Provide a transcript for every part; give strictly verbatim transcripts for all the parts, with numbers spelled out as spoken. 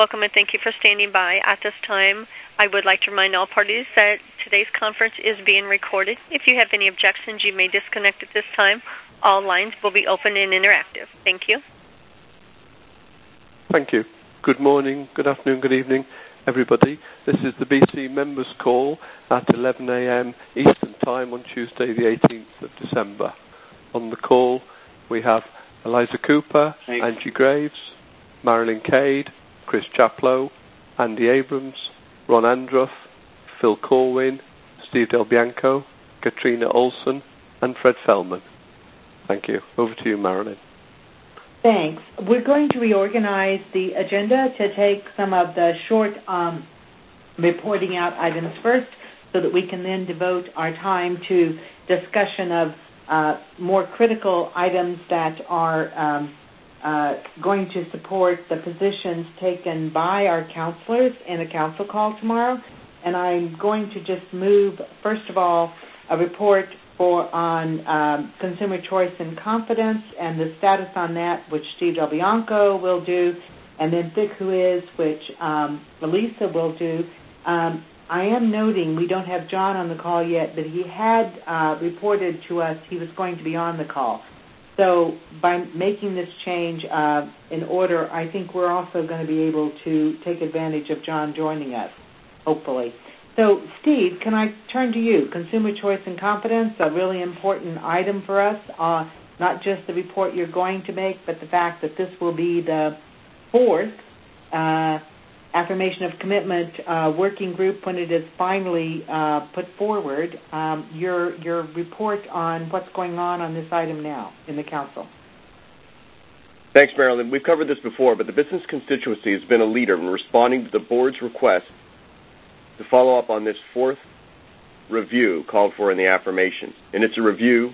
Welcome and thank you for standing by. At this time, I would like to remind all parties that today's conference is being recorded. If you have any objections, you may disconnect at this time. All lines will be open and interactive. Thank you. Thank you. Good morning, good afternoon, good evening, everybody. This is the B C members call at eleven a m Eastern Time on Tuesday, the eighteenth of December. On the call, we have Eliza Cooper, Thanks. Angie Graves, Marilyn Cade, Chris Chaplow, Andy Abrams, Ron Andruff, Phil Corwin, Steve Del Bianco, Katrina Olson, and Fred Fellman. Thank you. Over to you, Marilyn. Thanks. We're going to reorganize the agenda to take some of the short um, reporting out items first so that we can then devote our time to discussion of uh, more critical items that are um, uh, going to support the positions taken by our counselors in a council call tomorrow. And I'm going to just move, first of all, a report for on um, consumer choice and confidence and the status on that, which Steve Del Bianco will do, and then Thick Who Is, which um, Elisa will do. Um, I am noting we don't have John on the call yet, but he had uh, reported to us he was going to be on the call. So by making this change uh, in order, I think we're also going to be able to take advantage of John joining us, hopefully. So, Steve, can I turn to you? Consumer choice and confidence, a really important item for us, uh, not just the report you're going to make, but the fact that this will be the fourth uh, affirmation of commitment uh, working group when it is finally uh, put forward. Um, your, your report on what's going on on this item now in the council. Thanks, Marilyn. We've covered this before, but the business constituency has been a leader in responding to the board's request to follow up on this fourth review called for in the affirmation. And it's a review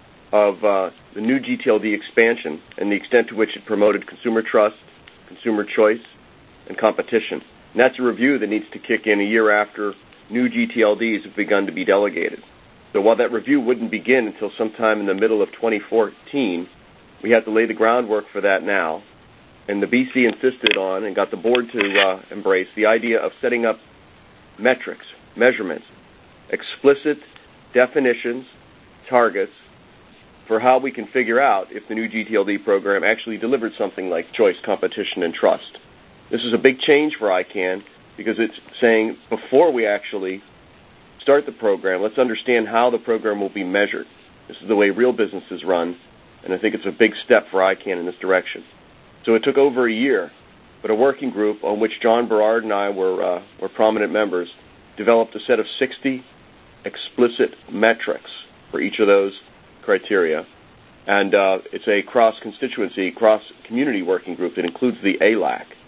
of uh, the new G T L D expansion and the extent to which it promoted consumer trust, consumer choice, and competition. And that's a review that needs to kick in a year after new G T L Ds have begun to be delegated. So while that review wouldn't begin until sometime in the middle of twenty fourteen, we have to lay the groundwork for that now. And the B C insisted on and got the board to uh, embrace the idea of setting up metrics, measurements, explicit definitions, targets for how we can figure out if the new G T L D program actually delivered something like choice, competition, and trust. This is a big change for I CANN because it's saying before we actually start the program, let's understand how the program will be measured. This is the way real businesses run, and I think it's a big step for I CANN in this direction. So it took over a year, but a working group on which John Berard and I were, uh, were prominent members developed a set of sixty explicit metrics for each of those criteria. And uh, it's a cross-constituency, cross-community working group that includes the A L A C.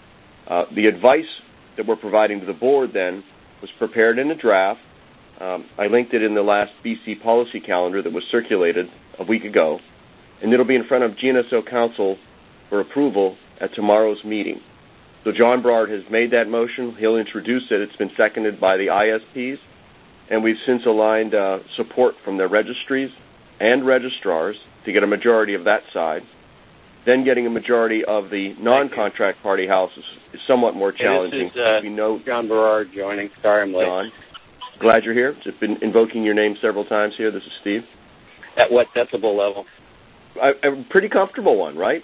Uh, the advice that we're providing to the board then was prepared in a draft. Um, I linked it in the last B C policy calendar that was circulated a week ago, and it'll be in front of G N S O Council for approval at tomorrow's meeting. So John Berard has made that motion. He'll introduce it. It's been seconded by the I S Ps, and we've since aligned uh, support from their registries and registrars to get a majority of that side. Then getting a majority of the non-contract party houses is somewhat more challenging. Hey, this is uh, we know John Berard joining. Sorry I'm late. John, glad you're here. Just been invoking your name several times here. This is Steve. At what decibel level? A, a pretty comfortable one, right?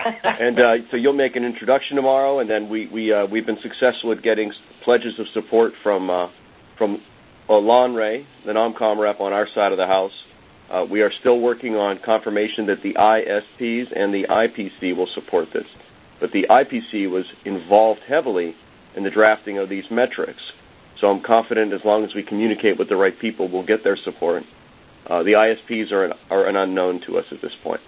and uh, so you'll make an introduction tomorrow, and then we, we, uh, we've been successful at getting pledges of support from uh, from uh, Lon Ray, the NOMCOM rep on our side of the house. Uh, we are still working on confirmation that the I S Ps and the I P C will support this. But the I P C was involved heavily in the drafting of these metrics. So I'm confident as long as we communicate with the right people, we'll get their support. Uh, the I S Ps are an, are an unknown to us at this point.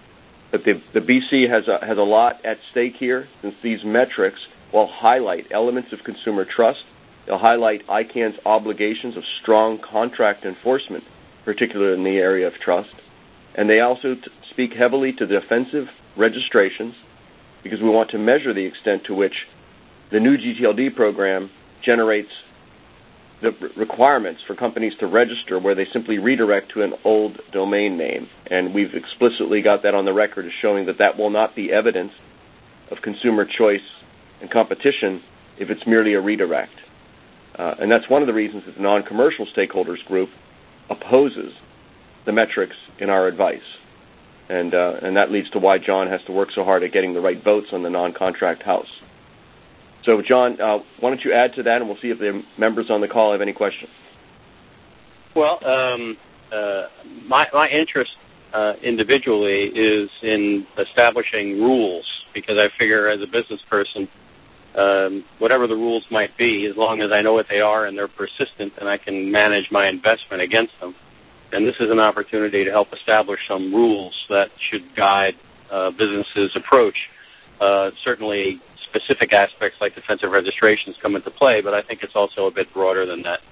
But the, the B C has a, has a lot at stake here, since these metrics will highlight elements of consumer trust. They'll highlight I CANN's obligations of strong contract enforcement, particularly in the area of trust. And they also t- speak heavily to defensive registrations, because we want to measure the extent to which the new G T L D program generates the requirements for companies to register where they simply redirect to an old domain name. And we've explicitly got that on the record as showing that that will not be evidence of consumer choice and competition if it's merely a redirect. Uh, and that's one of the reasons that the non-commercial stakeholders group opposes the metrics in our advice. And, uh, and that leads to why John has to work so hard at getting the right votes on the non-contract House. So, John, uh, why don't you add to that, and we'll see if the members on the call have any questions. Well, um, uh, my, my interest uh, individually is in establishing rules, because I figure as a business person, um, whatever the rules might be, as long as I know what they are and they're persistent, then I can manage my investment against them. And this is an opportunity to help establish some rules that should guide uh, businesses' approach. Uh, certainly, specific aspects like defensive registrations come into play, but I think it's also a bit broader than that.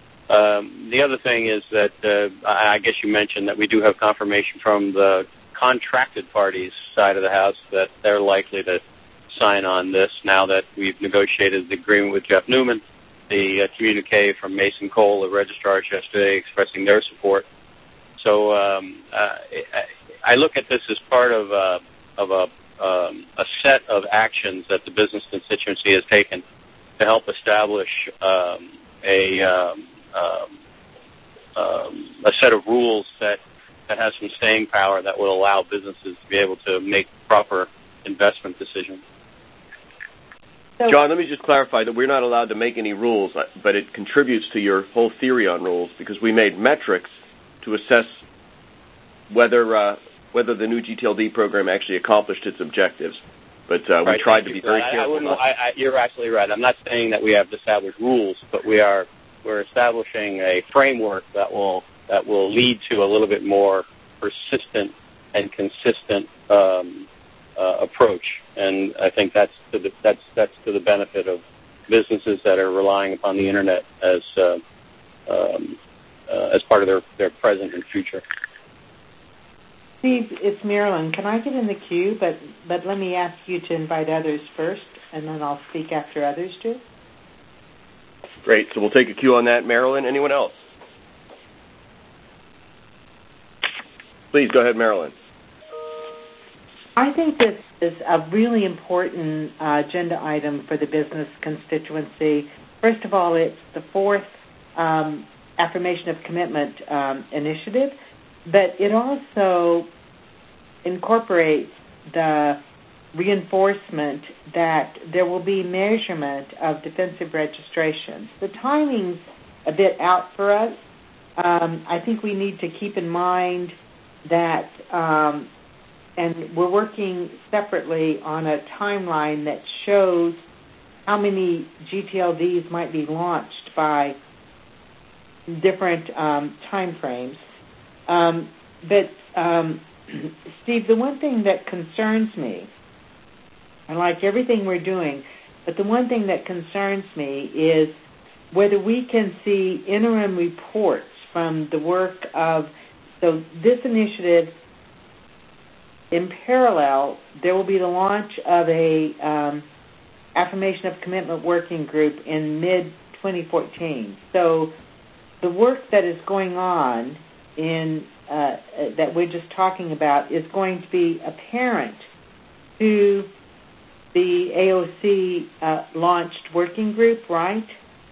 Um, the other thing is that uh, I guess you mentioned that we do have confirmation from the contracted parties side of the House that they're likely to sign on this now that we've negotiated the agreement with Jeff Newman, the uh, communique from Mason Cole, the registrars yesterday, expressing their support. So um, uh, I look at this as part of a, of a, um, a set of actions that the business constituency has taken to help establish um, a, um, um, um, a set of rules that, that has some staying power that will allow businesses to be able to make proper investment decisions. John, let me just clarify that we're not allowed to make any rules, but it contributes to your whole theory on rules because we made metrics to assess whether uh, whether the new G T L D program actually accomplished its objectives. But uh, right, we tried to be very I, careful. I I, I, you're absolutely right. I'm not saying that we have to establish rules, but we are we're establishing a framework that will that will lead to a little bit more persistent and consistent um, uh, approach. And I think that's to the, that's that's to the benefit of businesses that are relying upon the internet as uh, um, uh, as part of their, their present and future. Steve, it's Marilyn. Can I get in the queue? But but let me ask you to invite others first, and then I'll speak after others do. Great. So we'll take a cue on that. Marilyn, anyone else? Please go ahead, Marilyn. I think this is a really important uh, agenda item for the business constituency. First of all, it's the fourth um, affirmation of commitment um, initiative, but it also incorporates the reinforcement that there will be measurement of defensive registrations. The timing's a bit out for us. Um, I think we need to keep in mind that um, and we're working separately on a timeline that shows how many G T L Ds might be launched by different um, time frames. Um, but, um, Steve, the one thing that concerns me, I like everything we're doing, but the one thing that concerns me is whether we can see interim reports from the work of, so this initiative, in parallel, there will be the launch of a um, affirmation of commitment working group in mid twenty fourteen. So the work that is going on in uh, that we're just talking about is going to be apparent to the A O C uh, launched working group, right?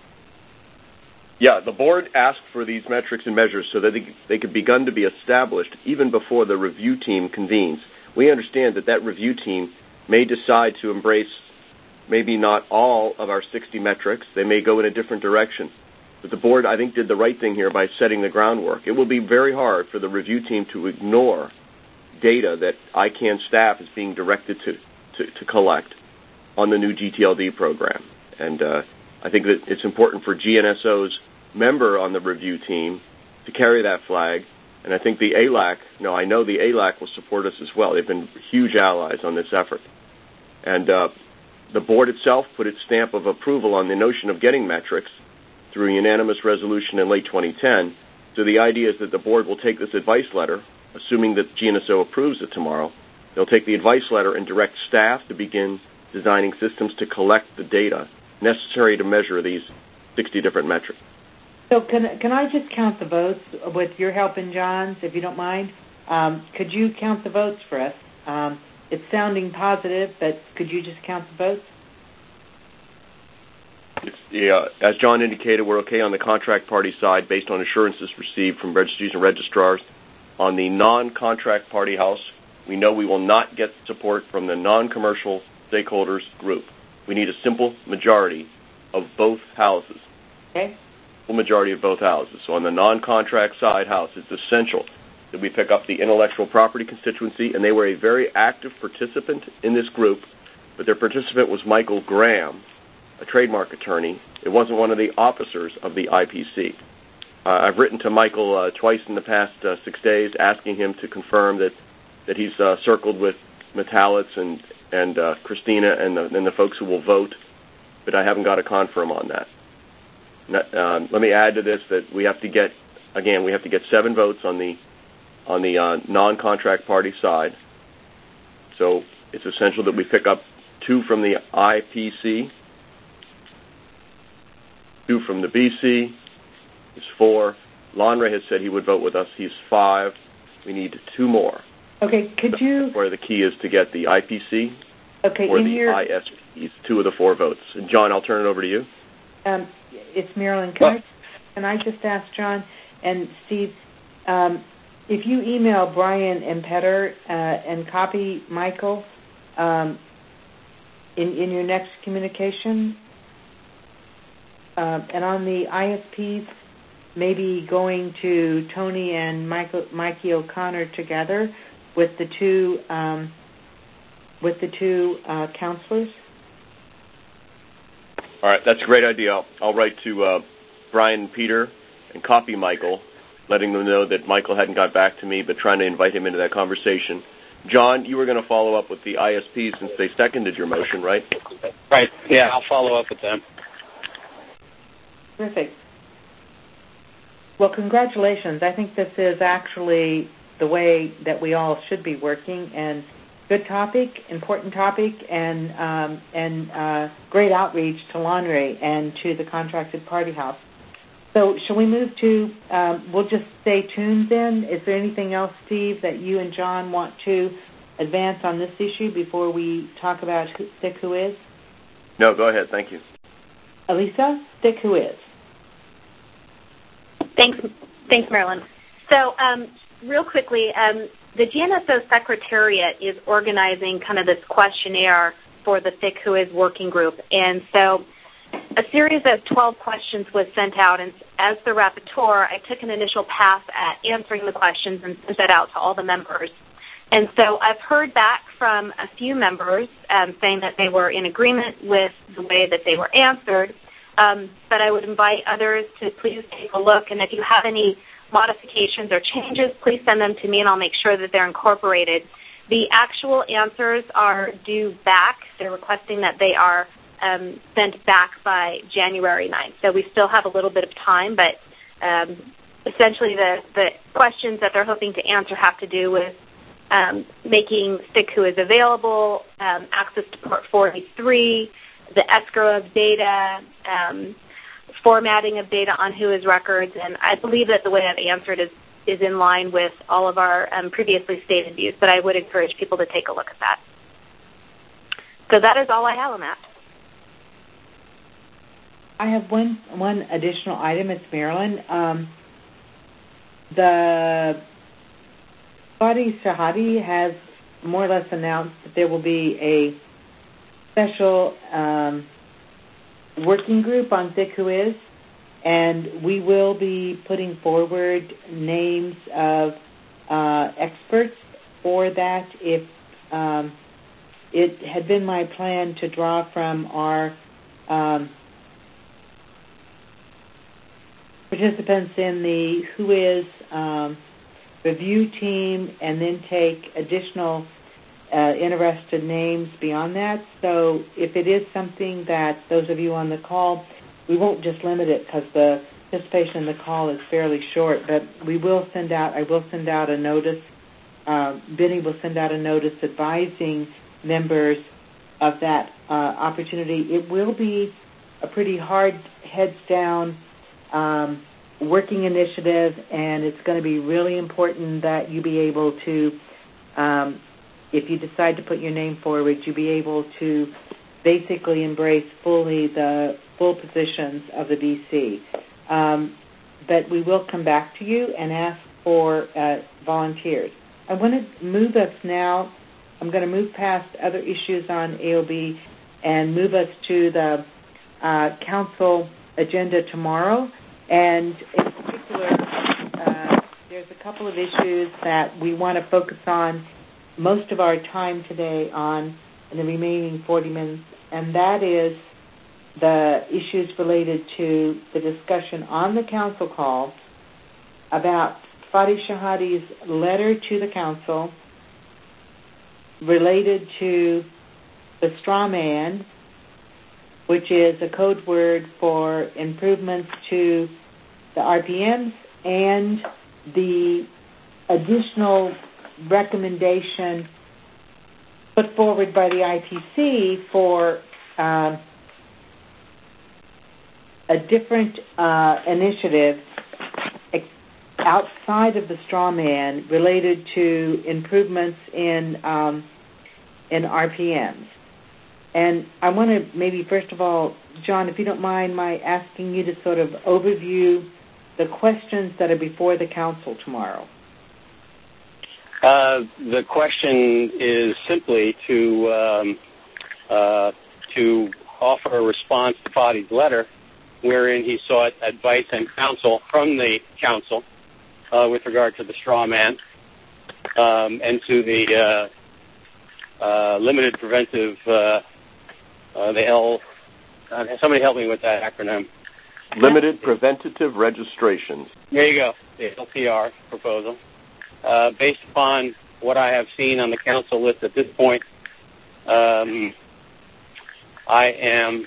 Yeah, the board asked for these metrics and measures so that they, they could begin to be established even before the review team convenes. We understand that that review team may decide to embrace maybe not all of our sixty metrics. They may go in a different direction. But the board, I think, did the right thing here by setting the groundwork. It will be very hard for the review team to ignore data that I CAN staff is being directed to, to, to collect on the new G T L D program. And uh, I think that it's important for G N S O's member on the review team to carry that flag. And I think the A L A C, no, I know the A L A C will support us as well. They've been huge allies on this effort. And uh, the board itself put its stamp of approval on the notion of getting metrics through a unanimous resolution in late twenty ten. So the idea is that the board will take this advice letter, assuming that G N S O approves it tomorrow. They'll take the advice letter and direct staff to begin designing systems to collect the data necessary to measure these sixty different metrics. So can can I just count the votes with your help and John's, if you don't mind? Um, could you count the votes for us? Um, it's sounding positive, but could you just count the votes? yeah, as John indicated, we're okay on the contract party side based on assurances received from registries and registrars. On the non-contract party house, we know we will not get support from the non-commercial stakeholders group. We need a simple majority of both houses. Okay. Simple majority of both houses. So on the non-contract side house, it's essential that we pick up the intellectual property constituency, and they were a very active participant in this group, but their participant was Michael Graham, a trademark attorney. It wasn't one of the officers of the I P C. Uh, I've written to Michael uh, twice in the past uh, six days asking him to confirm that, that he's uh, circled with Metallics and, and uh, Christina and the, and the folks who will vote, but I haven't got a confirm on that. Not, um, let me add to this that we have to get, again, we have to get seven votes on the on the uh, non-contract party side. So it's essential that we pick up two from the I P C, two from the B C, is four. Lonray has said he would vote with us. He's five. We need two more. Okay, could you... Where the key is to get the I P C okay, or in the your... I S Ps, two of the four votes. And John, I'll turn it over to you. Um, it's Marilyn. Can, I, can I just ask John and Steve, um, if you email Brian and Petter uh, and copy Michael um, in, in your next communication, uh, and on the I S Ps, maybe going to Tony and Michael, Mikey O'Connor together with the two um, with the two uh, counselors. All right, that's a great idea. I'll, I'll write to uh, Brian and Peter and copy Michael, letting them know that Michael hadn't got back to me, but trying to invite him into that conversation. John, you were going to follow up with the I S Ps since they seconded your motion, right? Right. Yeah, I'll follow up with them. Terrific. Well, congratulations. I think this is actually the way that we all should be working, and good topic, important topic, and um, and uh, great outreach to Lonray and to the contracted party house. So shall we move to, um, we'll just stay tuned then. Is there anything else, Steve, that you and John want to advance on this issue before we talk about Stick Who Is? No, go ahead. Thank you. Elisa, Stick Who Is. Thanks, thanks, Marilyn. So um, real quickly, um, the G N S O Secretariat is organizing kind of this questionnaire for the Thick Who Is working group. And so a series of twelve questions was sent out, and as the rapporteur, I took an initial pass at answering the questions and sent that out to all the members. And so I've heard back from a few members um, saying that they were in agreement with the way that they were answered, um, but I would invite others to please take a look, and if you have any modifications or changes, please send them to me, and I'll make sure that they're incorporated. The actual answers are due back. They're requesting that they are um, sent back by January ninth. So we still have a little bit of time, but um, essentially the, the questions that they're hoping to answer have to do with um, making Stick Who Is available, um, access to Port forty-three, the escrow of data, um, formatting of data on Who Is records, and I believe that the way I've answered is, is in line with all of our um, previously stated views, but I would encourage people to take a look at that. So that is all I have on that. I have one one additional item. It's Marilyn. Um, the Badi Shahadi has more or less announced that there will be a special um, working group on Thick Who Is, and we will be putting forward names of uh, experts for that. If um, it had been my plan to draw from our um, participants in the Who Is um, review team and then take additional uh, interested names beyond that. So if it is something that those of you on the call, we won't just limit it because the participation in the call is fairly short, but we will send out, I will send out a notice, uh, Benny will send out a notice advising members of that uh, opportunity. It will be a pretty hard heads down um, working initiative, and it's going to be really important that you be able to, um, if you decide to put your name forward, you be able to basically embrace fully the full positions of the B C. Um, but we will come back to you and ask for uh, volunteers. I want to move us now. I'm going to move past other issues on A O B and move us to the uh, council agenda tomorrow. And in particular, uh, there's a couple of issues that we want to focus on most of our time today on in the remaining forty minutes, and that is the issues related to the discussion on the council call about Fadi Shahadi's letter to the council related to the straw man, which is a code word for improvements to the R P Ms, and the additional recommendation put forward by the I P C for uh, a different uh, initiative outside of the straw man related to improvements in um, in R P Ms. And I want to maybe first of all, John, if you don't mind my asking you to sort of overview the questions that are before the council tomorrow. Uh, the question is simply to um, uh, to offer a response to Fadi's letter, wherein he sought advice and counsel from the council uh, with regard to the straw man um, and to the uh, uh, limited preventive. Uh, uh, the L. Uh, somebody help me with that acronym. Limited preventative registrations. There you go. The L P R proposal. Uh, based upon what I have seen on the council list at this point, um, I am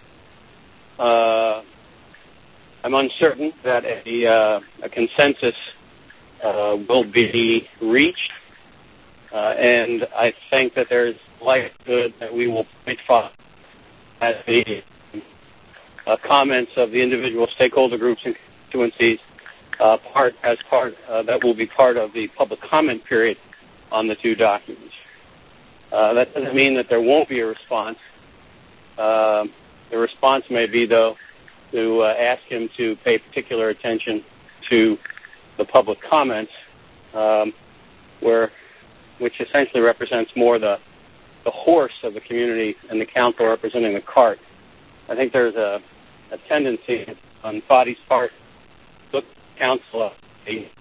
uh, I'm uncertain that a, uh, a consensus uh, will be reached, uh, and I think that there is likelihood that we will point for as the uh, comments of the individual stakeholder groups and constituencies. Uh, part as part uh, that will be part of the public comment period on the two documents. Uh, that doesn't mean that there won't be a response. Uh, the response may be, though, to uh, ask him to pay particular attention to the public comments, um, where which essentially represents more the the horse of the community and the council representing the cart. I think there's a, a tendency on Fadi's part to look council a,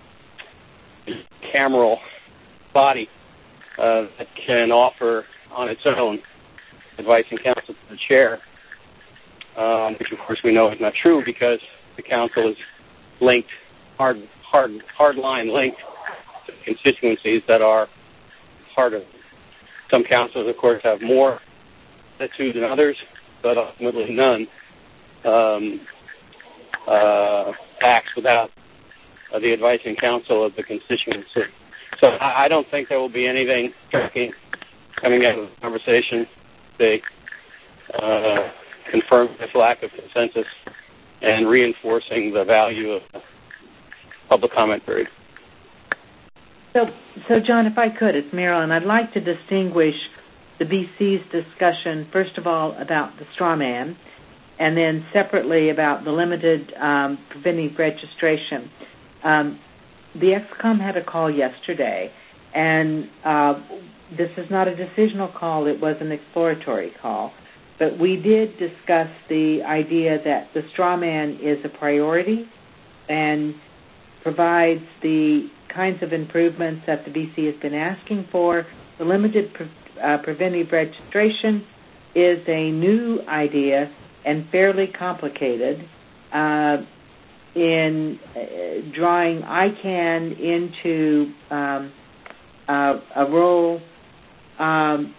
a cameral body uh, that can offer on its own advice and counsel to the chair, um, which of course we know is not true because the council is linked, hard, hard, hard line linked to constituencies that are part of it. Some councils, of course, have more latitude than others, but ultimately none um, uh, acts without uh, the advice and counsel of the constituency. So I, I don't think there will be anything striking coming out of the conversation. They uh, confirm this lack of consensus and reinforcing the value of the public comment period. So, so John, if I could, it's Marilyn. I'd like to distinguish the B C's discussion, first of all, about the straw man, and then separately about the limited um, preventive registration. Um, the X COM had a call yesterday, and uh, this is not a decisional call. It was an exploratory call. But we did discuss the idea that the straw man is a priority and provides the kinds of improvements that the B C has been asking for. The limited pre- uh, preventive registration is a new idea and fairly complicated uh, in uh, drawing I CANN into um, uh, a role. Um,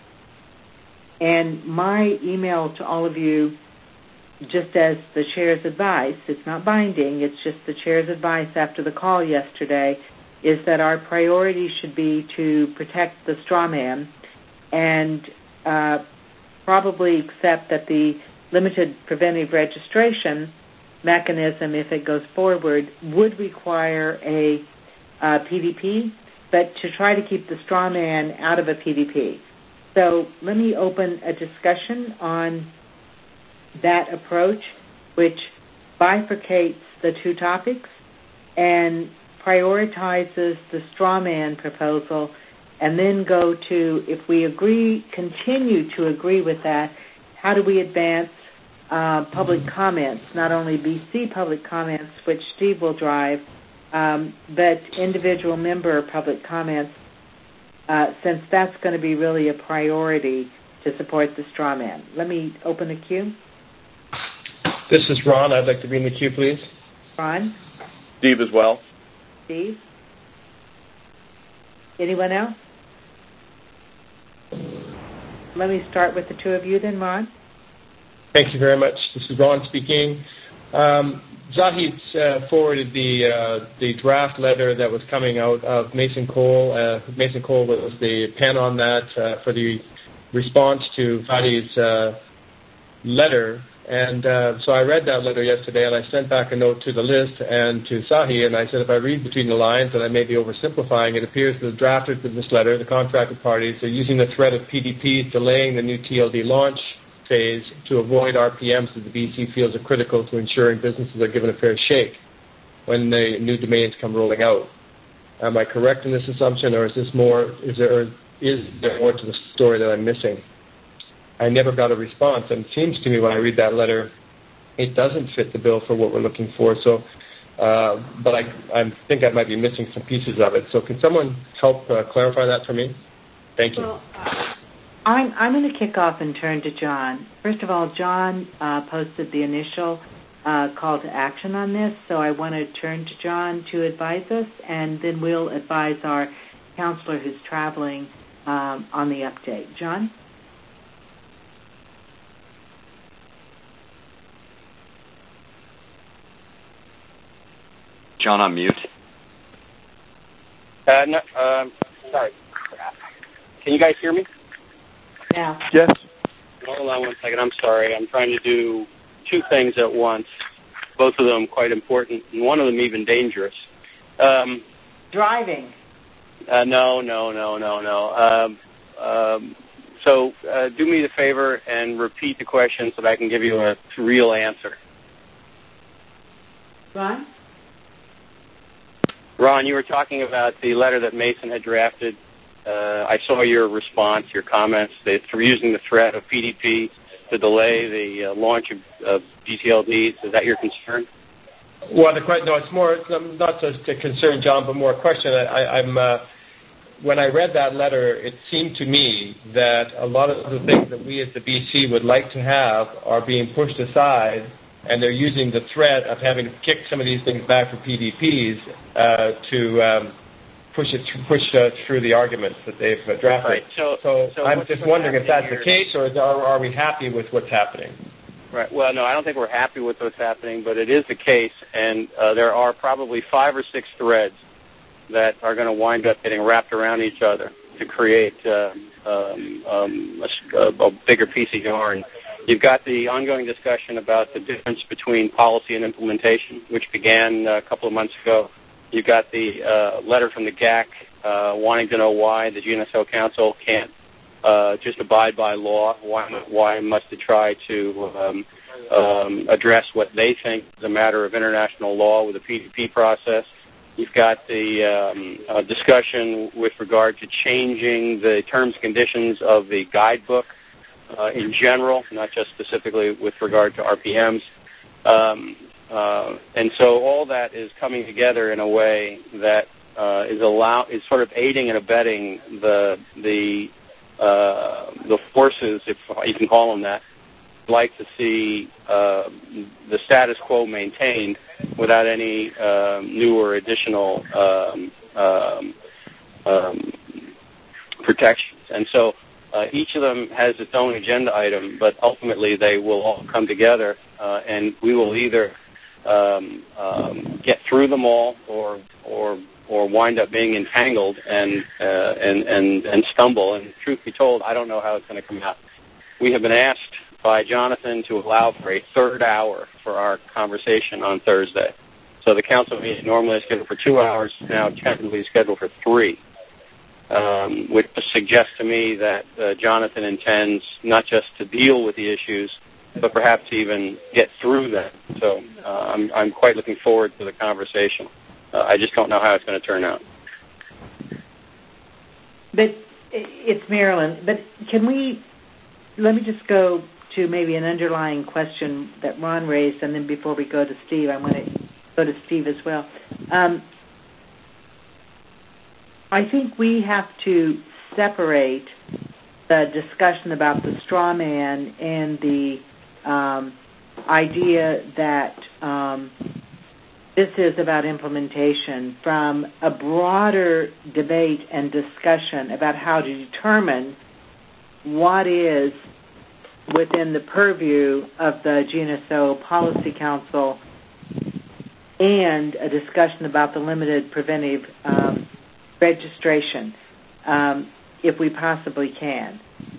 and my email to all of you, just as the chair's advice, it's not binding, it's just the chair's advice after the call yesterday, is that our priority should be to protect the straw man and uh, probably accept that the limited preventive registration mechanism, if it goes forward, would require a uh, P D P, but to try to keep the straw man out of a P D P. So let me open a discussion on that approach, which bifurcates the two topics and prioritizes the straw man proposal, and then go to, if we agree, continue to agree with that, how do we advance uh, public comments, not only B C public comments, which Steve will drive, um, but individual member public comments, uh, since that's going to be really a priority to support the straw man. Let me open the queue. This is Ron. I'd like to be in the queue, please. Ron? Steve as well. Steve? Anyone else? Let me start with the two of you then, Ron. Thank you very much. This is Ron speaking. Um, Zahid uh, forwarded the uh, the draft letter that was coming out of Mason Cole. Uh, Mason Cole was the pen on that uh, for the response to Fadi's uh, letter. And uh, so I read that letter yesterday, and I sent back a note to the list and to Sahi, and I said if I read between the lines, and I may be oversimplifying, it appears that the drafters of this letter, the contracted parties, are using the threat of P D Ps delaying the new T L D launch phase to avoid R P Ms that the B C feels are critical to ensuring businesses are given a fair shake when the new domains come rolling out. Am I correct in this assumption, or is this more? Is there, or is there more to the story that I'm missing? I never got a response, and it seems to me when I read that letter, it doesn't fit the bill for what we're looking for. So, uh, but I, I think I might be missing some pieces of it. So, can someone help uh, clarify that for me? Thank you. Well, I'm I'm going to kick off and turn to John. First of all, John uh, posted the initial uh, call to action on this, so I want to turn to John to advise us, and then we'll advise our counselor who's traveling um, on the update. John? John, on mute. Uh, no, um, sorry. Can you guys hear me? Yeah. Yes. Hold on one second. I'm sorry. I'm trying to do two things at once, both of them quite important, and one of them even dangerous. Um, Driving. Uh, no, no, no, no, no. Um, um, so uh, do me the favor and repeat the question so that I can give you a real answer. Ron? Ron, you were talking about the letter that Mason had drafted. Uh, I saw your response, your comments. They were using the threat of P D P to delay the uh, launch of, of G T L Ds. Is that your concern? Well, the question, no, it's more, it's not just a concern, John, but more a question. I, I'm, uh, when I read that letter, it seemed to me that a lot of the things that we as the B C would like to have are being pushed aside, and they're using the threat of having to kick some of these things back for P D Ps uh, to um, push it push uh, through the arguments that they've uh, drafted. Right. So, so, so I'm just wondering if that's the case, or is, are, are we happy with what's happening? Right. Well, no, I don't think we're happy with what's happening, but it is the case, and uh, there are probably five or six threads that are going to wind up getting wrapped around each other to create uh, um, um, a, a bigger piece of yarn. You've got the ongoing discussion about the difference between policy and implementation, which began a couple of months ago. You've got the uh, letter from the G A C uh, wanting to know why the G N S O Council can't uh, just abide by law. Why, why must it try to um, um, address what they think is a matter of international law with the P D P process? You've got the um, uh, discussion with regard to changing the terms and conditions of the guidebook uh, in general, not just specifically with regard to R P Ms. Um, uh, and so all that is coming together in a way that uh, is allow is sort of aiding and abetting the the uh, the forces, if you can call them that, like to see uh, the status quo maintained without any uh, new or additional um, um, um, protections. And so uh, each of them has its own agenda item, but ultimately they will all come together, uh, and we will either um, um, get through them all or or or wind up being entangled and uh, and, and and stumble. And truth be told, I don't know how it's going to come out. We have been asked by Jonathan to allow for a third hour for our conversation on Thursday. So the council meeting normally is scheduled for two hours, now technically scheduled for three. um, which suggests to me that uh, Jonathan intends not just to deal with the issues, but perhaps even get through them. So uh, I'm, I'm quite looking forward to the conversation. Uh, I just don't know how it's going to turn out. But it's Marilyn. But can we, let me just go to maybe an underlying question that Ron raised, and then before we go to Steve, I want to go to Steve as well. Um, I think we have to separate the discussion about the straw man and the um, idea that um, this is about implementation from a broader debate and discussion about how to determine what is within the purview of the G N S O Policy Council and a discussion about the limited preventive um, registration, um, if we possibly can.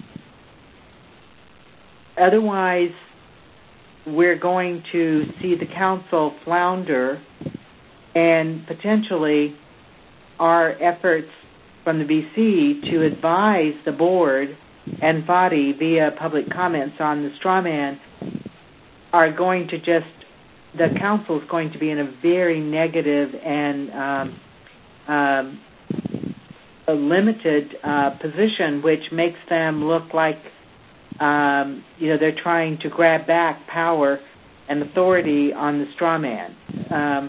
Otherwise, we're going to see the council flounder, and potentially our efforts from the B C to advise the board and F A D I via public comments on the straw man are going to just, the council is going to be in a very negative and um, um, a limited uh, position, which makes them look like Um, you know, they're trying to grab back power and authority on the straw man. Um,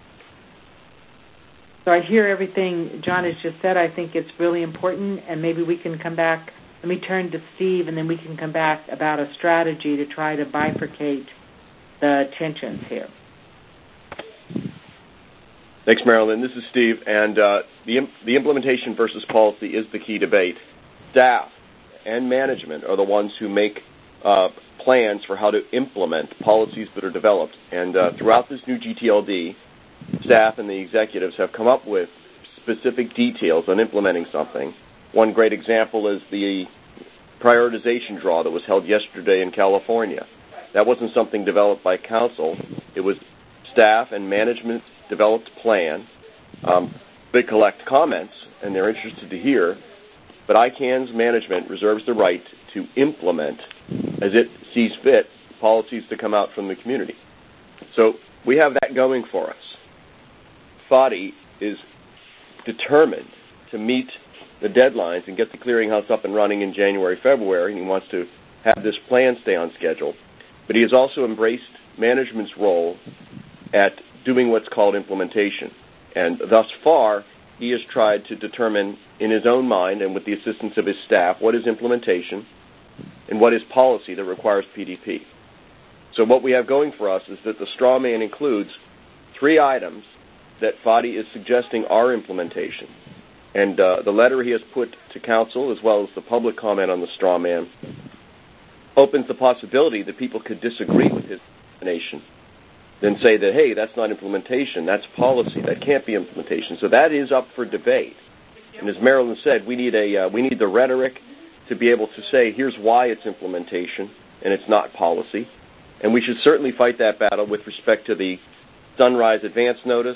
so I hear everything John has just said. I think it's really important, and maybe we can come back. Let me turn to Steve, and then we can come back about a strategy to try to bifurcate the tensions here. Thanks, Marilyn. This is Steve, and uh, the, the implementation versus policy is the key debate. Staff and management are the ones who make uh, plans for how to implement policies that are developed. And uh, throughout this new G T L D, staff and the executives have come up with specific details on implementing something. One great example is the prioritization draw that was held yesterday in California. That wasn't something developed by council. It was staff and management developed plan. Um, they collect comments, and they're interested to hear. But I CAN's management reserves the right to implement, as it sees fit, policies to come out from the community. So we have that going for us. F A D I is determined to meet the deadlines and get the clearinghouse up and running in January, February, and he wants to have this plan stay on schedule. But he has also embraced management's role at doing what's called implementation. And thus far, he has tried to determine in his own mind and with the assistance of his staff what is implementation and what is policy that requires P D P. So what we have going for us is that the straw man includes three items that F A D I is suggesting are implementation. And uh, the letter he has put to council, as well as the public comment on the straw man, opens the possibility that people could disagree with his explanation, then say that, hey, that's not implementation, that's policy, that can't be implementation. So that is up for debate. And as Marilyn said, we need a uh, we need the rhetoric to be able to say, here's why it's implementation and it's not policy. And we should certainly fight that battle with respect to the Sunrise Advance Notice,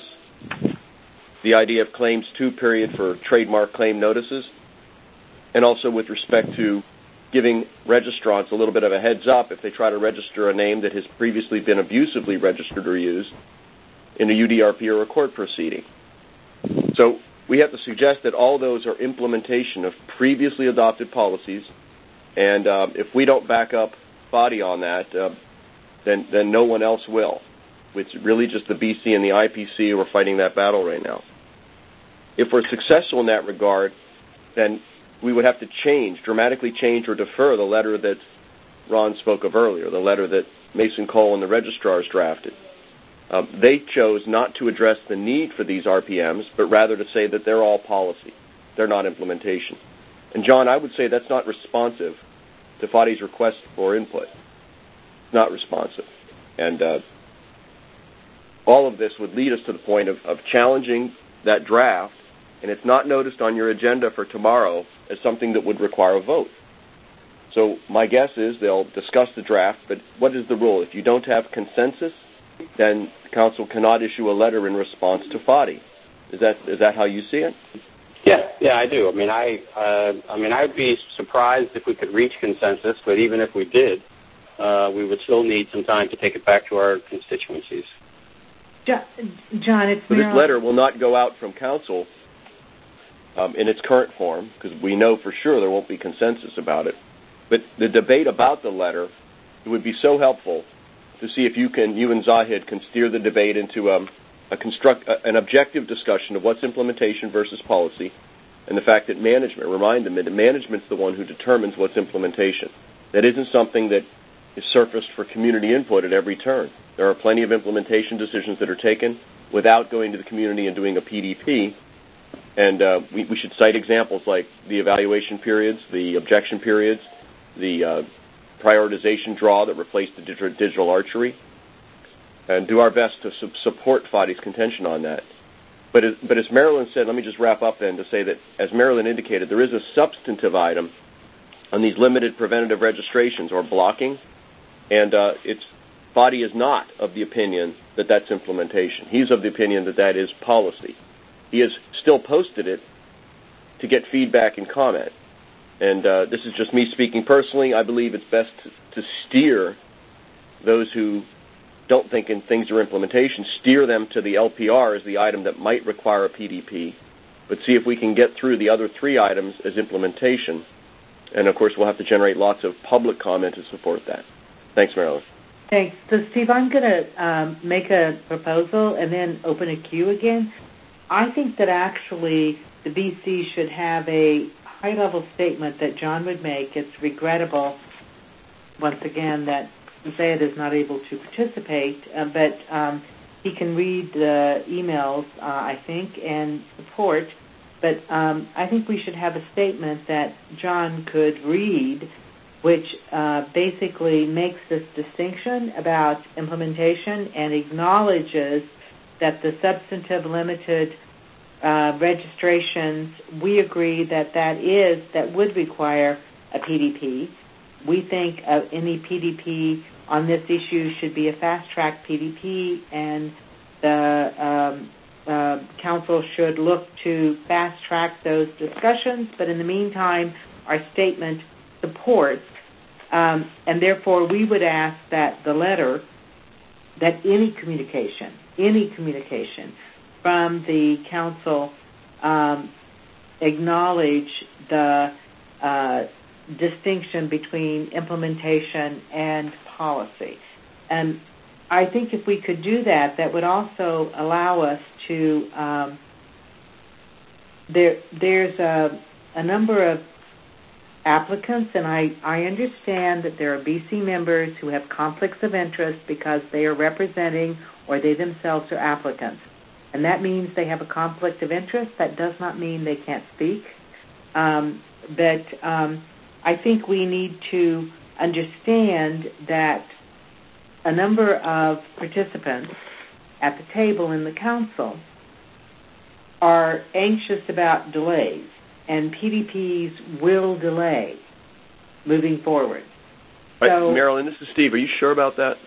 the idea of claims two period for trademark claim notices, and also with respect to giving registrants a little bit of a heads up if they try to register a name that has previously been abusively registered or used in a U D R P or a court proceeding. So we have to suggest that all those are implementation of previously adopted policies, and uh, if we don't back up F A D I on that, uh, then, then no one else will. It's really just the B C and the I P C who are fighting that battle right now. If we're successful in that regard, then we would have to change, dramatically change or defer the letter that Ron spoke of earlier, the letter that Mason Cole and the registrars drafted. Uh, they chose not to address the need for these R P Ms, but rather to say that they're all policy. They're not implementation. And, John, I would say that's not responsive to F A D I's request for input. It's not responsive. And uh, all of this would lead us to the point of, of challenging that draft, and it's not noticed on your agenda for tomorrow as something that would require a vote. So my guess is they'll discuss the draft, but what is the rule? If you don't have consensus, then the council cannot issue a letter in response to F A D I. Is that is that how you see it? Yeah, yeah, I do. I mean, I, uh, I mean, I would be surprised if we could reach consensus, but even if we did, uh, we would still need some time to take it back to our constituencies. John, it's so this letter will not go out from council um, in its current form, because we know for sure there won't be consensus about it. But the debate about the letter, it would be so helpful to see if you can, you and Zahid can steer the debate into um, a construct, an objective discussion of what's implementation versus policy, and the fact that management, remind them that management's the one who determines what's implementation. That isn't something that is surfaced for community input at every turn. There are plenty of implementation decisions that are taken without going to the community and doing a P D P, and uh, we, we should cite examples like the evaluation periods, the objection periods, the uh, prioritization draw that replaced the digital, digital archery, and do our best to su- support Fadi's contention on that. But as, but as Marilyn said, let me just wrap up then to say that, as Marilyn indicated, there is a substantive item on these limited preventative registrations or blocking, and uh, it's Fadi is not of the opinion that that's implementation. He's of the opinion that that is policy. He has still posted it to get feedback and comment. And uh, this is just me speaking personally. I believe it's best to, to steer those who don't think in things are implementation, steer them to the L P R as the item that might require a P D P, but see if we can get through the other three items as implementation. And, of course, we'll have to generate lots of public comment to support that. Thanks, Marilyn. Thanks. So, Steve, I'm going to um, make a proposal and then open a queue again. I think that actually the B C should have a high-level statement that John would make. It's regrettable, once again, that Zayed is not able to participate, uh, but um, he can read the emails, uh, I think, and support. But um, I think we should have a statement that John could read, which uh, basically makes this distinction about implementation and acknowledges that the substantive limited uh, registrations, we agree that that is, that would require a P D P. We think uh, any P D P on this issue should be a fast-track P D P, and the um, uh, council should look to fast-track those discussions. But in the meantime, our statement supports, um, and therefore we would ask that the letter, that any communication, any communication from the council um, acknowledge the uh, distinction between implementation and policy. And I think if we could do that, that would also allow us to, um, there, there's a, a number of applicants, and I, I understand that there are B C members who have conflicts of interest because they are representing or they themselves are applicants. And that means they have a conflict of interest. That does not mean they can't speak. Um, but um, I think we need to understand that a number of participants at the table in the council are anxious about delays, and P D Ps will delay moving forward. Right, so, Marilyn, this is Steve. Are you sure about that?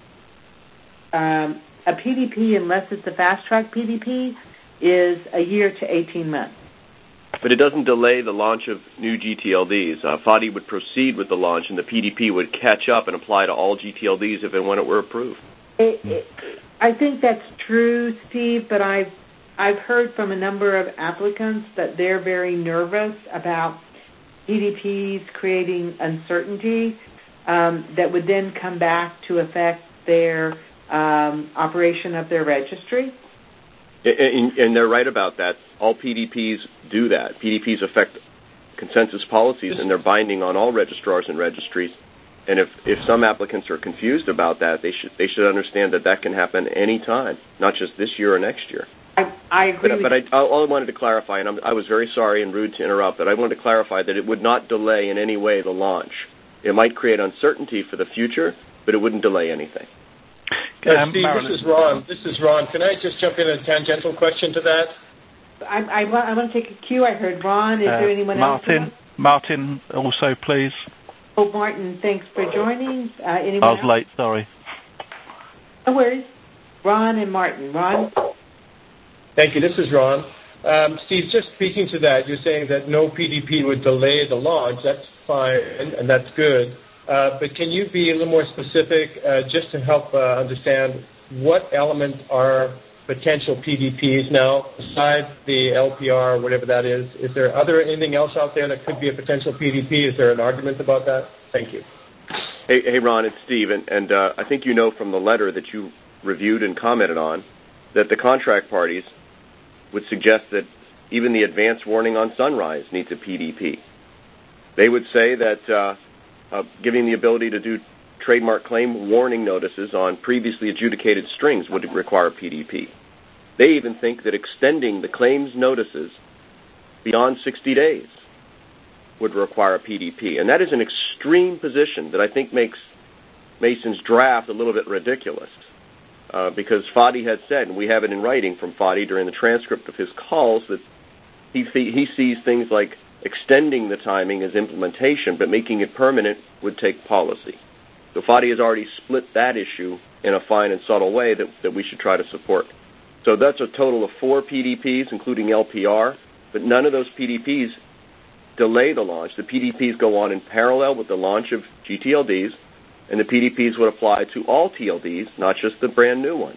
Um, a P D P, unless it's a fast-track P D P, is a year to eighteen months. But it doesn't delay the launch of new G T L Ds. Uh, Fadi would proceed with the launch, and the P D P would catch up and apply to all G T L Ds if and when it were approved. It, it, I think that's true, Steve, but I've, I've heard from a number of applicants that they're very nervous about P D Ps creating uncertainty um, that would then come back to affect their um, operation of their registry. And, and they're right about that. All P D Ps do that. P D Ps affect consensus policies, and they're binding on all registrars and registries. And if, if some applicants are confused about that, they should they should understand that that can happen any time, not just this year or next year. I, I agree. But, with but I, all I wanted to clarify, and I'm, I was very sorry and rude to interrupt, but I wanted to clarify that it would not delay in any way the launch. It might create uncertainty for the future, but it wouldn't delay anything. Uh, Steve, this is Ron. This is Ron. Can I just jump in a tangential question to that? I, I, want, I want to take a cue. I heard Ron. Is uh, there anyone Martin, else? Martin, also, please. Oh, Martin, thanks for joining. Uh, anyone I was else? late, sorry. No worries. Ron and Martin. Ron? Thank you. This is Ron. Um, Steve, just speaking to that, you're saying that no P D P would delay the launch. That's fine, and that's good. Uh, but can you be a little more specific, uh, just to help uh, understand what elements are potential P D Ps now, besides the L P R or whatever that is? Is there other anything else out there that could be a potential P D P? Is there an argument about that? Thank you. Hey, hey Ron, it's Steve, and, and uh, I think you know from the letter that you reviewed and commented on that the contract parties would suggest that even the advance warning on Sunrise needs a P D P. They would say that uh, uh, giving the ability to do trademark claim warning notices on previously adjudicated strings would require a P D P. They even think that extending the claims notices beyond sixty days would require a P D P. And that is an extreme position that I think makes Mason's draft a little bit ridiculous. Uh, because Fadi had said, and we have it in writing from Fadi during the transcript of his calls, that he he sees things like extending the timing as implementation, but making it permanent would take policy. So Fadi has already split that issue in a fine and subtle way that, that we should try to support. So that's a total of four P D Ps, including L P R, but none of those P D Ps delay the launch. The P D Ps go on in parallel with the launch of G T L Ds, and the P D Ps would apply to all T L Ds, not just the brand new ones.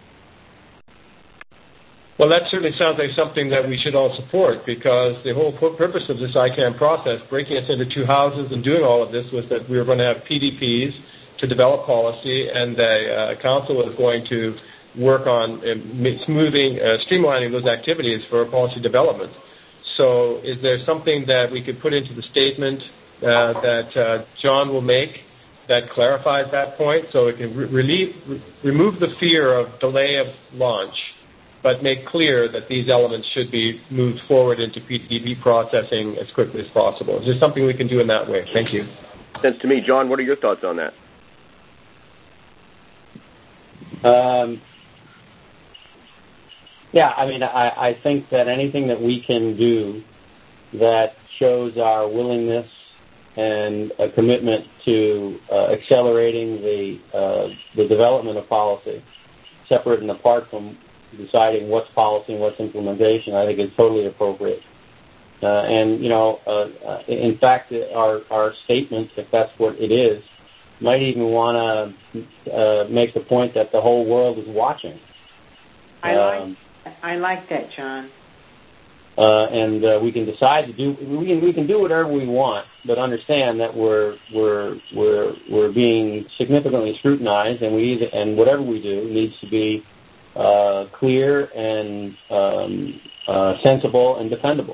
Well, that certainly sounds like something that we should all support, because the whole purpose of this I CANN process, breaking us into two houses and doing all of this, was that we were going to have P D Ps to develop policy, and the uh, council was going to work on uh, smoothing, uh, streamlining those activities for policy development. So is there something that we could put into the statement uh, that uh, John will make that clarifies that point, so it can re- relieve, re- remove the fear of delay of launch, but make clear that these elements should be moved forward into P D P processing as quickly as possible? Is there something we can do in that way? Thank you. Sense to me. John, what are your thoughts on that? Um, yeah, I mean, I, I think that anything that we can do that shows our willingness and a commitment to uh, accelerating the uh, the development of policy, separate and apart from deciding what's policy and what's implementation, I think is totally appropriate. Uh, and, you know, uh, in fact, our, our statement, if that's what it is, might even want to uh, make the point that the whole world is watching. I like, um, I like that, John. Uh, and uh, we can decide to do we can we can do whatever we want, but understand that we're we're we're we're being significantly scrutinized, and we and whatever we do needs to be uh, clear and um, uh, sensible and defendable.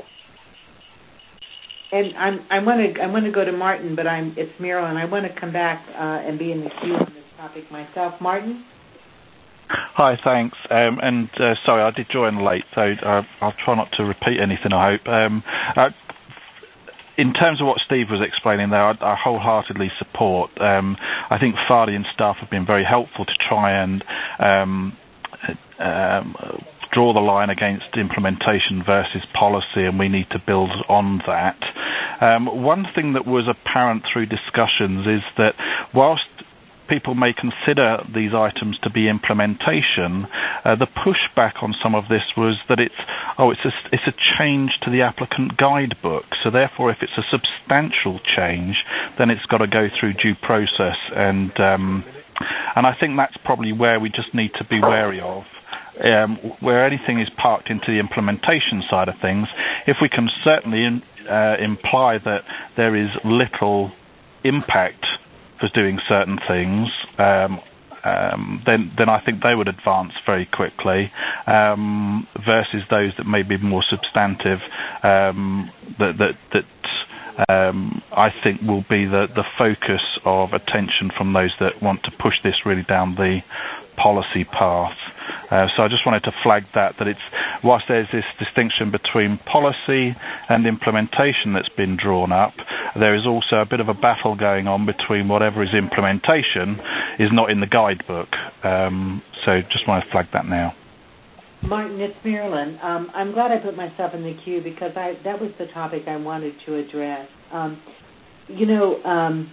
And I'm, I want to I want to go to Martin, but I'm it's Marilyn. I want to come back uh, and be in the queue on this topic myself. Martin. Hi, thanks. Um, and uh, sorry, I did join late, so uh, I'll try not to repeat anything, I hope. Um, uh, in terms of what Steve was explaining there, I, I wholeheartedly support. Um, I think Fadi and staff have been very helpful to try and um, um, draw the line against implementation versus policy, and we need to build on that. Um, one thing that was apparent through discussions is that whilst people may consider these items to be implementation, uh, the pushback on some of this was that it's oh it's a, it's a change to the applicant guidebook, so therefore if it's a substantial change then it's got to go through due process, and um, and I think that's probably where we just need to be wary of. Um, where anything is parked into the implementation side of things, if we can certainly in, uh, imply that there is little impact for doing certain things, um, um, then then I think they would advance very quickly, um, versus those that may be more substantive, um, that that, that um, I think will be the, the focus of attention from those that want to push this really down the policy path. Uh, so I just wanted to flag that, that it's, whilst there's this distinction between policy and implementation that's been drawn up, there is also a bit of a battle going on between whatever is implementation is not in the guidebook. Um, so just want to flag that now. Martin, it's Marilyn. Um, I'm glad I put myself in the queue because I, that was the topic I wanted to address. Um, you know, um,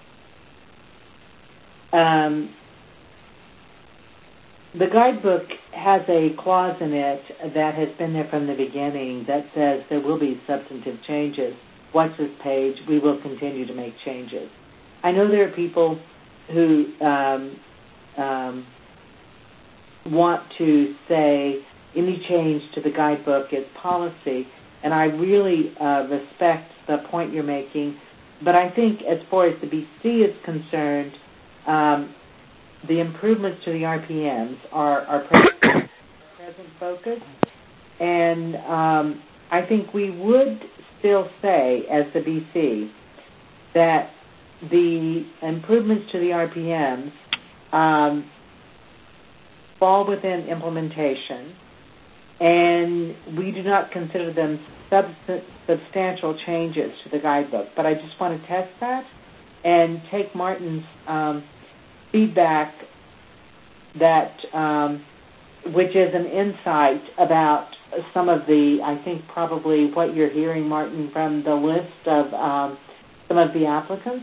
um, the guidebook has a clause in it that has been there from the beginning that says there will be substantive changes. Watch this page. We will continue to make changes. I know there are people who um, um, want to say any change to the guidebook is policy, and I really uh, respect the point you're making, but I think as far as the B C is concerned, um, the improvements to the R P Ms are, are present, present focus, and um, I think we would still say, as the B C, that the improvements to the R P Ms um, fall within implementation, and we do not consider them subst- substantial changes to the guidebook. But I just want to test that and take Martin's um, feedback, that um, which is an insight about some of the, I think probably what you're hearing, Martin, from the list of um, some of the applicants.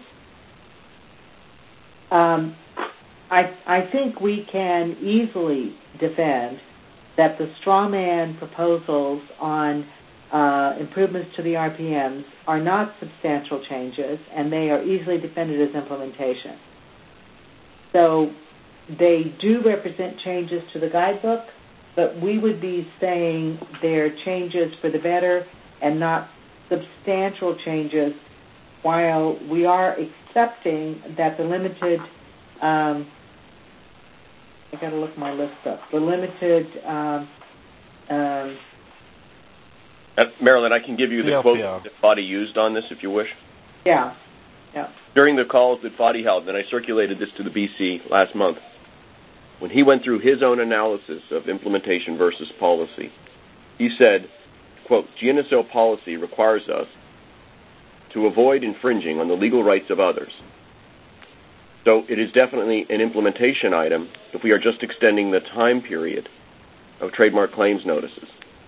Um, I, I think we can easily defend that the straw man proposals on uh, improvements to the R P Ms are not substantial changes, and they are easily defended as implementation. So they do represent changes to the guidebook, but we would be saying they're changes for the better and not substantial changes, while we are accepting that the limited, um, I got to look my list up, the limited, um, um, uh, Marilyn, I can give you the yeah, quote yeah. that Fadi used on this if you wish. Yeah, yeah. During the calls that Fadi held, and I circulated this to the B C last month, when he went through his own analysis of implementation versus policy, he said, quote, G N S O policy requires us to avoid infringing on the legal rights of others. So it is definitely an implementation item if we are just extending the time period of trademark claims notices.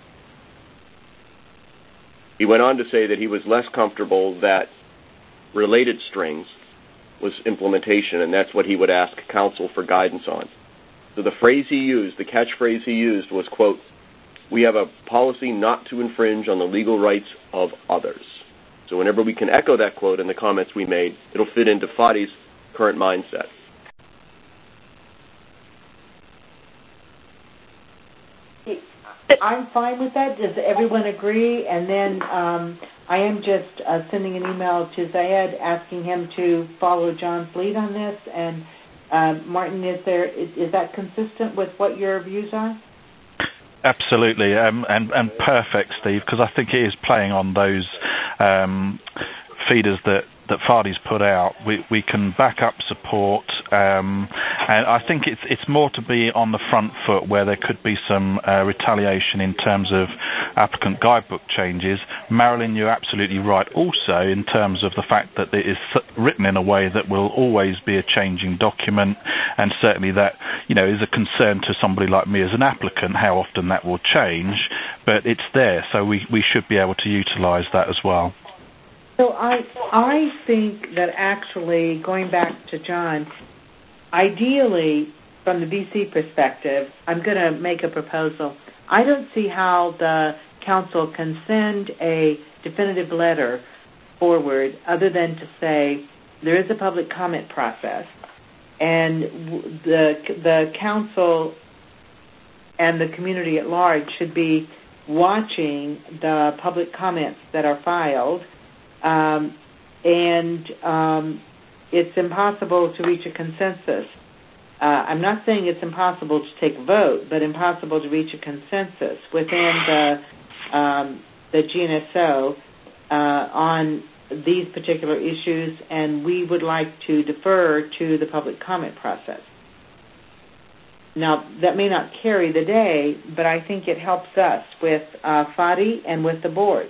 He went on to say that he was less comfortable that related strings was implementation, and that's what he would ask counsel for guidance on. So the phrase he used, the catchphrase he used was, quote, we have a policy not to infringe on the legal rights of others. So whenever we can echo that quote in the comments we made, it'll fit into Fadi's current mindset. I'm fine with that. Does everyone agree? And then um, I am just uh, sending an email to Zayed asking him to follow John's lead on this. And uh, Martin, is there is, is that consistent with what your views are? Absolutely, um, and, and perfect, Steve, because I think it is playing on those um, feeders that, that Fadi's put out. We we can back up support, um, and I think it's it's more to be on the front foot where there could be some uh, retaliation in terms of applicant guidebook changes. Marilyn, you're absolutely right also in terms of the fact that it is written in a way that will always be a changing document, and certainly that, you know, is a concern to somebody like me as an applicant, how often that will change, but it's there, so we, we should be able to utilize that as well. So I I think that actually, going back to John, ideally, from the B C perspective, I'm going to make a proposal. I don't see how the council can send a definitive letter forward other than to say there is a public comment process, and the the council and the community at large should be watching the public comments that are filed. Um, and um, it's impossible to reach a consensus. Uh, I'm not saying it's impossible to take a vote, but impossible to reach a consensus within the um, the G N S O uh, on these particular issues, and we would like to defer to the public comment process. Now, that may not carry the day, but I think it helps us with uh, Fadi and with the board.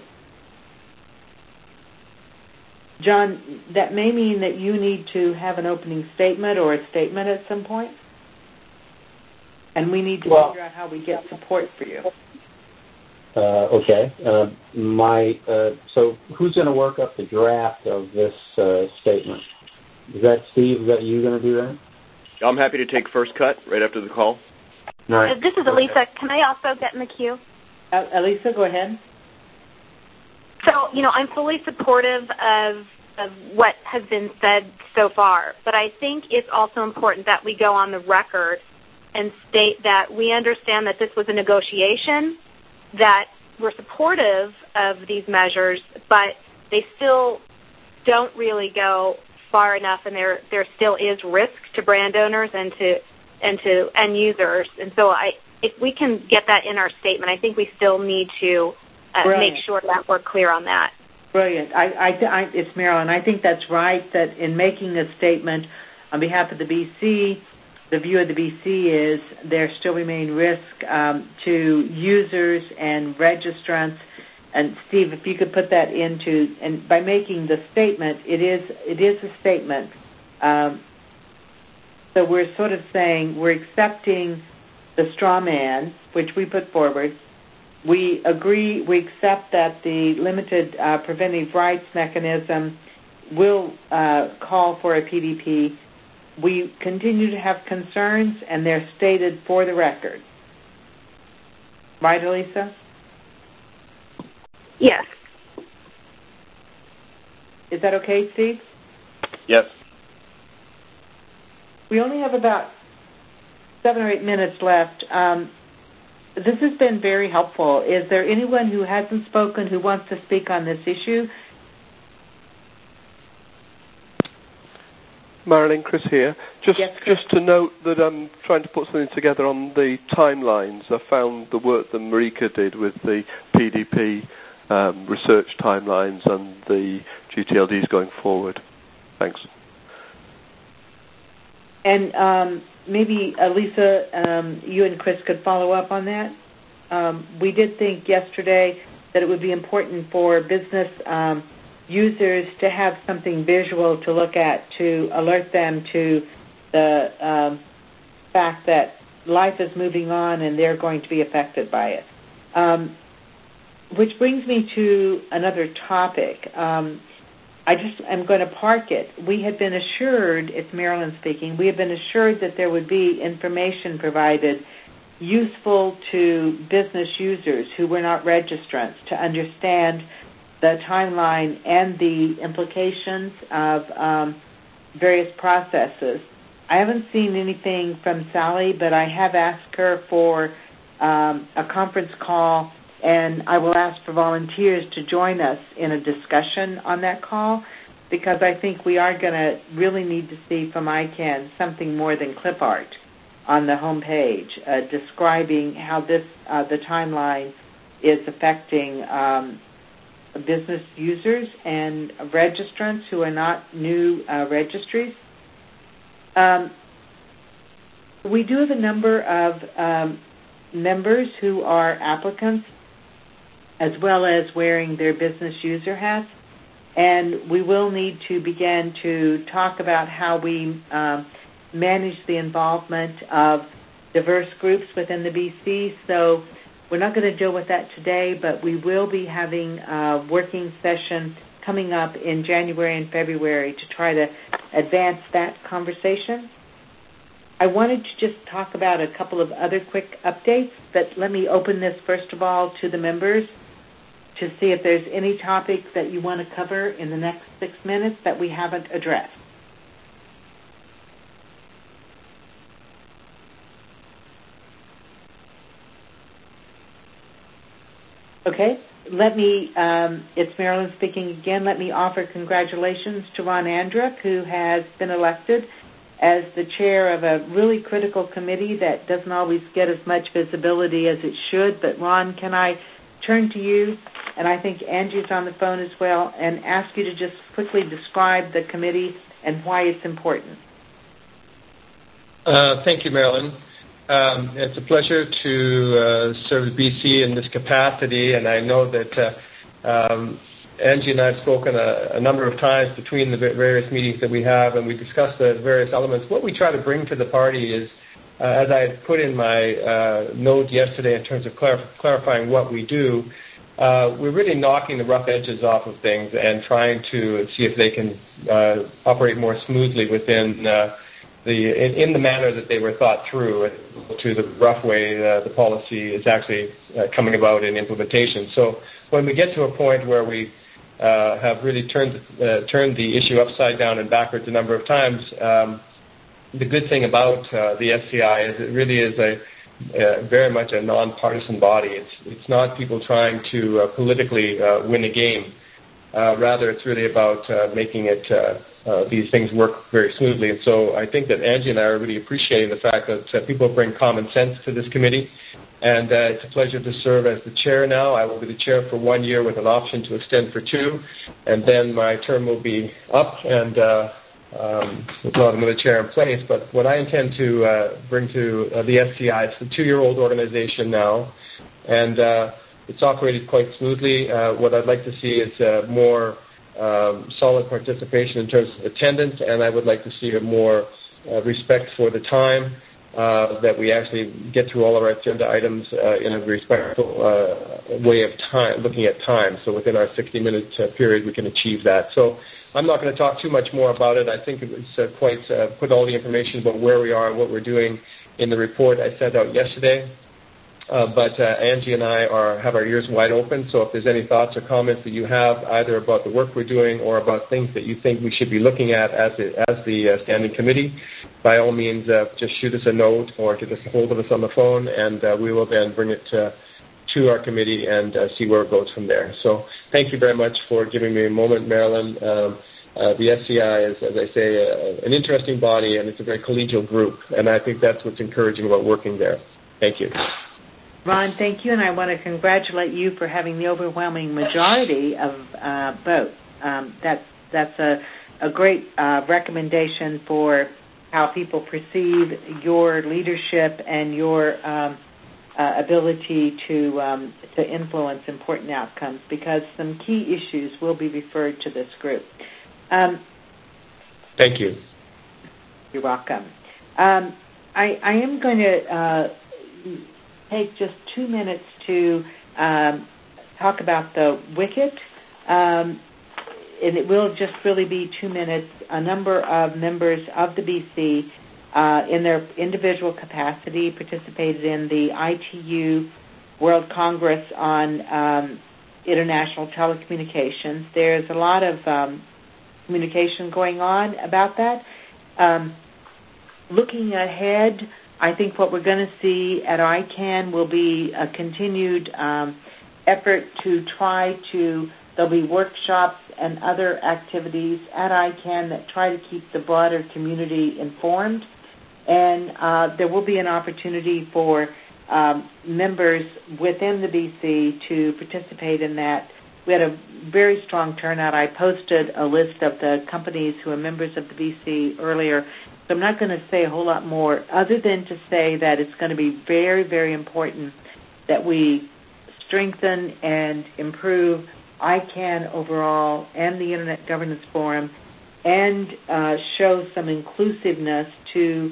John, that may mean that you need to have an opening statement or a statement at some point, and we need to well, figure out how we get support for you. Uh, okay. Uh, my uh, so who's going to work up the draft of this uh, statement? Is that Steve? Is that you going to do that? I'm happy to take first cut right after the call. Right. Uh, this is Elisa. Can I also get in the queue? Uh, Elisa, go ahead. So, you know, I'm fully supportive of, of what has been said so far, but I think it's also important that we go on the record and state that we understand that this was a negotiation, that we're supportive of these measures, but they still don't really go far enough, and there there still is risk to brand owners and to and to end users. And so I, if we can get that in our statement, I think we still need to uh, make sure that we're clear on that. Brilliant. I, I, I, it's Marilyn. I think that's right, that in making a statement on behalf of the B C, the view of the B C is there still remain risk um, to users and registrants. And Steve, if you could put that into, and by making the statement, it is it is a statement. Um, so we're sort of saying we're accepting the straw man, which we put forward. We agree, we accept that the limited uh, preventive rights mechanism will uh, call for a P D P. We continue to have concerns, and they're stated for the record. Right, Elisa? Yes. Is that okay, Steve? Yes. We only have about seven or eight minutes left. Um, this has been very helpful. Is there anyone who hasn't spoken who wants to speak on this issue? Marilyn, Chris here. Just, yes, Chris. just to note that I'm trying to put something together on the timelines. I found the work that Marika did with the P D P um, research timelines and the G T L Ds going forward. Thanks. And um, maybe, Elisa, um, you and Chris could follow up on that. Um, we did think yesterday that it would be important for business um, users to have something visual to look at to alert them to the um, fact that life is moving on and they're going to be affected by it. Um, which brings me to another topic. Um, I just am going to park it. We had been assured, it's Marilyn speaking, we had been assured that there would be information provided useful to business users who were not registrants to understand the timeline and the implications of um, various processes. I haven't seen anything from Sally, but I have asked her for um, a conference call, and I will ask for volunteers to join us in a discussion on that call, because I think we are going to really need to see from I CANN something more than clip art on the home page, uh, describing how this uh, the timeline is affecting um, business users and registrants who are not new uh, registries. Um, we do have a number of um, members who are applicants, as well as wearing their business user hats, and we will need to begin to talk about how we um, manage the involvement of diverse groups within the B C. So we're not going to deal with that today, but we will be having a working session coming up in January and February to try to advance that conversation. I wanted to just talk about a couple of other quick updates, but let me open this first of all to the members to see if there's any topics that you want to cover in the next six minutes that we haven't addressed. Okay, let me, um, it's Marilyn speaking again, let me offer congratulations to Ron Andrup, who has been elected as the chair of a really critical committee that doesn't always get as much visibility as it should. But Ron, can I turn to you, and I think Angie's on the phone as well, and ask you to just quickly describe the committee and why it's important. Uh, thank you, Marilyn. Um, it's a pleasure to uh, serve the B C in this capacity, and I know that uh, um, Angie and I have spoken a, a number of times between the various meetings that we have, and we discussed the various elements. What we try to bring to the party is, uh, as I had put in my uh, note yesterday in terms of clar- clarifying what we do, uh, we're really knocking the rough edges off of things and trying to see if they can uh, operate more smoothly within uh, the in, in the manner that they were thought through, to the rough way uh, the policy is actually uh, coming about in implementation. So when we get to a point where we uh, have really turned uh, turned the issue upside down and backwards a number of times, um, the good thing about uh, the S C I is it really is a uh, very much a nonpartisan body. It's it's not people trying to uh, politically uh, win a game. Uh, rather, it's really about uh, making it uh, uh, these things work very smoothly. And so I think that Angie and I are really appreciating the fact that uh, people bring common sense to this committee. And uh, it's a pleasure to serve as the chair now. I will be the chair for one year with an option to extend for two. And then my term will be up, and uh, um, with not another chair in place. But what I intend to uh, bring to uh, the S C I, it's a two-year-old organization now. And uh, it's operated quite smoothly. Uh, what I'd like to see is uh, more um, solid participation in terms of attendance, and I would like to see a more uh, respect for the time, uh, that we actually get through all of our agenda items uh, in a respectful uh, way of time, looking at time. So within our sixty-minute uh, period, we can achieve that. So I'm not going to talk too much more about it. I think it was uh, quite uh, put all the information about where we are and what we're doing in the report I sent out yesterday. Uh, but uh, Angie and I are have our ears wide open, so if there's any thoughts or comments that you have either about the work we're doing or about things that you think we should be looking at as the, as the uh, standing committee, by all means uh, just shoot us a note or get us a hold of us on the phone, and uh, we will then bring it uh, to our committee and uh, see where it goes from there. So thank you very much for giving me a moment, Marilyn. Um, uh, the S C I is, as I say, uh, an interesting body, and it's a very collegial group, and I think that's what's encouraging about working there. Thank you. Ron, thank you, and I want to congratulate you for having the overwhelming majority of uh, votes. Um, that's that's a, a great uh, recommendation for how people perceive your leadership and your um, uh, ability to um, to influence important outcomes, because some key issues will be referred to this group. Um, thank you. You're welcome. Um, I, I am going to Uh, take just two minutes to um, talk about the wicket, um, and it will just really be two minutes. A number of members of the B C, uh, in their individual capacity, participated in the I T U World Congress on um, International Telecommunications. There's a lot of um, communication going on about that. Um, looking ahead, I think what we're going to see at I CANN will be a continued um, effort to try to, there'll be workshops and other activities at I CANN that try to keep the broader community informed. And uh, there will be an opportunity for um, members within the B C to participate in that. We had a very strong turnout. I posted a list of the companies who are members of the B C earlier. So I'm not going to say a whole lot more other than to say that it's going to be very, very important that we strengthen and improve I CANN overall and the Internet Governance Forum, and uh, show some inclusiveness to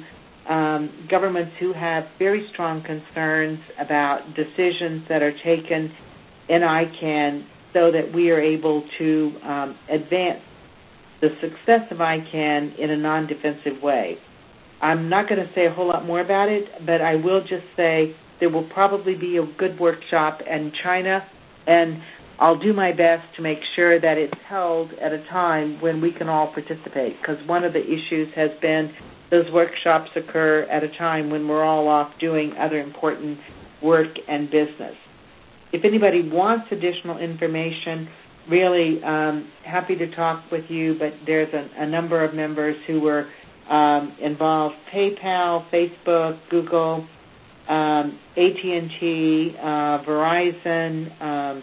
um, governments who have very strong concerns about decisions that are taken in I CANN, so that we are able to um, advance the success of I CANN in a non-defensive way. I'm not going to say a whole lot more about it, but I will just say there will probably be a good workshop in China, and I'll do my best to make sure that it's held at a time when we can all participate, because one of the issues has been those workshops occur at a time when we're all off doing other important work and business. If anybody wants additional information, really um, happy to talk with you, but there's a, a number of members who were um, involved: PayPal, Facebook, Google, um, A T and T, uh, Verizon. Um,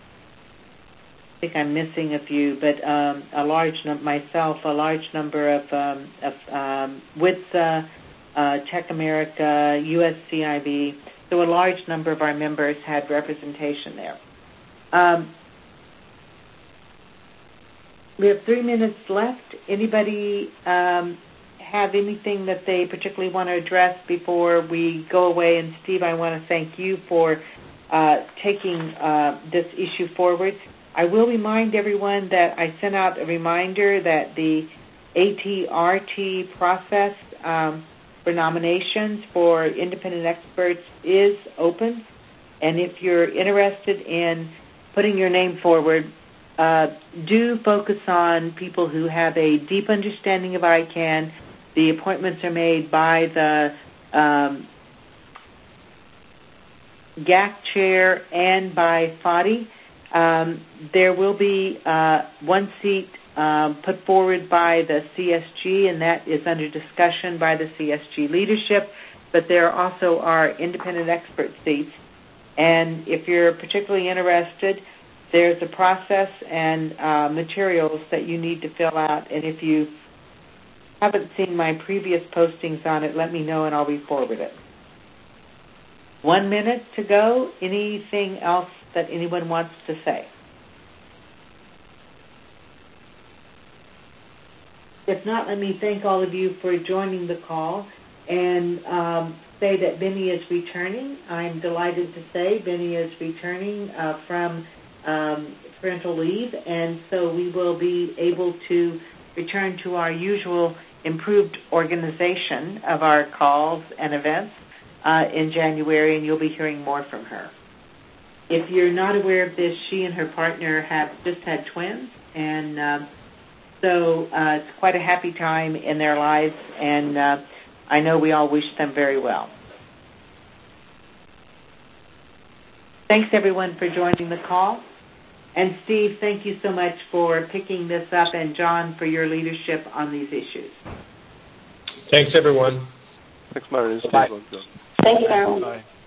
I think I'm missing a few, but um, a large num- myself, a large number of, um, of um, W I T S A, uh, Tech America, U S C I B. So a large number of our members had representation there. Um, We have three minutes left. Anybody um, have anything that they particularly want to address before we go away? And Steve, I want to thank you for uh, taking uh, this issue forward. I will remind everyone that I sent out a reminder that the A T R T process um, for nominations for independent experts is open. And if you're interested in putting your name forward, uh, do focus on people who have a deep understanding of I CANN. The appointments are made by the um, G A C chair and by F A D I. Um, there will be uh, one seat um, put forward by the C S G, and that is under discussion by the C S G leadership, but there also are independent expert seats. And if you're particularly interested, there's a process and uh, materials that you need to fill out. And if you haven't seen my previous postings on it, let me know and I'll re-forward it. One minute to go. Anything else that anyone wants to say? If not, let me thank all of you for joining the call and um, say that Benny is returning. I'm delighted to say Benny is returning uh, from um, parental leave, and so we will be able to return to our usual improved organization of our calls and events uh, in January, and you'll be hearing more from her. If you're not aware of this, she and her partner have just had twins, and uh, so uh, it's quite a happy time in their lives, and uh, I know we all wish them very well. Thanks, everyone, for joining the call. And Steve, thank you so much for picking this up, and John, for your leadership on these issues. Thanks, everyone. Thanks, Marilyn. Bye. Thank you, Marilyn. Bye.